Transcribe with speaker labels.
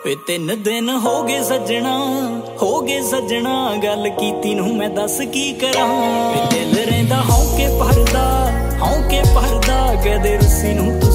Speaker 1: ਵੇ 3 ਦਿਨ ਹੋ ਗਏ ਸੱਜਣਾ ਗੱਲ ਕੀਤੀ ਨੂੰ ਮੈਂ ਦੱਸ ਕੀ ਕਰਾਂ। ਵੇ ਦਿਲ ਰਹਿੰਦਾ ਹੌਂਕੇ ਭਰਦਾ ਕਦੇ ਰੁੱਸੀ ਨੂੰ